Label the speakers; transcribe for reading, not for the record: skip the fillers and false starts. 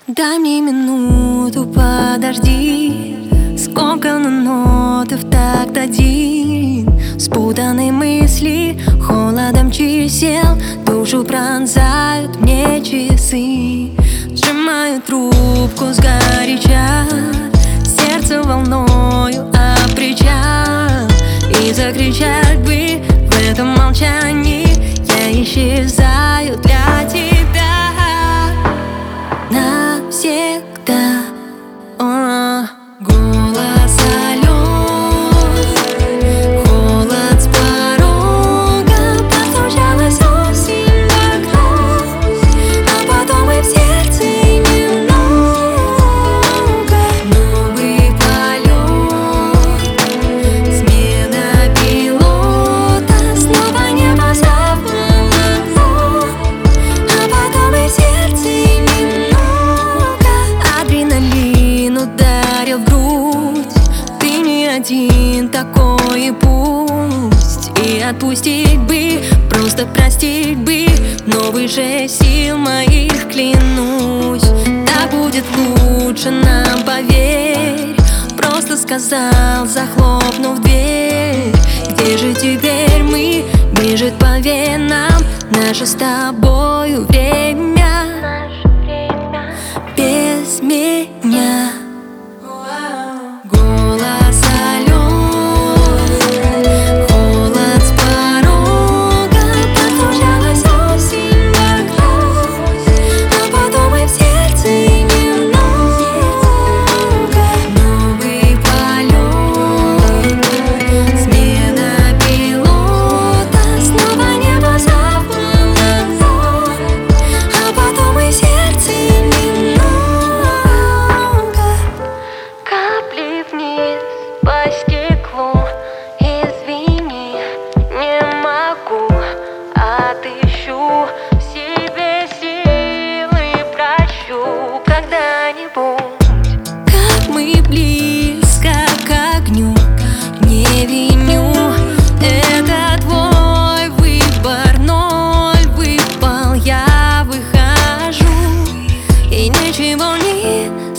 Speaker 1: Дай мне минуту, подожди. Сколько на ноты в такт один. Спутанные мысли холодом чисел душу пронзают мне часы. Сжимаю трубку сгоряча, сердце волною обреча. И закричать бы в этом молчании: я исчезаю для тебя навсегда. Голос слез, холод с порога, постучалась осень в окно, а потом и в сердце немного. Новый полет, смена пилота, снова небо запомогло, а потом и в сердце немного. Адреналин ударил в грудь, ты не один такой, и пусть. И отпустить бы, просто простить бы, но выше сил моих, клянусь. Так будет лучше нам, поверь. Просто сказал, захлопнув дверь. Где же теперь мы? Бежит по венам наше с тобою время без меня. Голос слез, холод с порога, постучалась осень в окно, а потом и в сердце немного. Новый полет, смена пилота, снова небо запомогло, а потом и в сердце немного. Капли вниз по стеклу, извини, не могу. Отыщу в себе силы, прощу когда-нибудь. Как мы близко к огню, не виню, это твой выбор, ноль выпал, я выхожу, и ничего не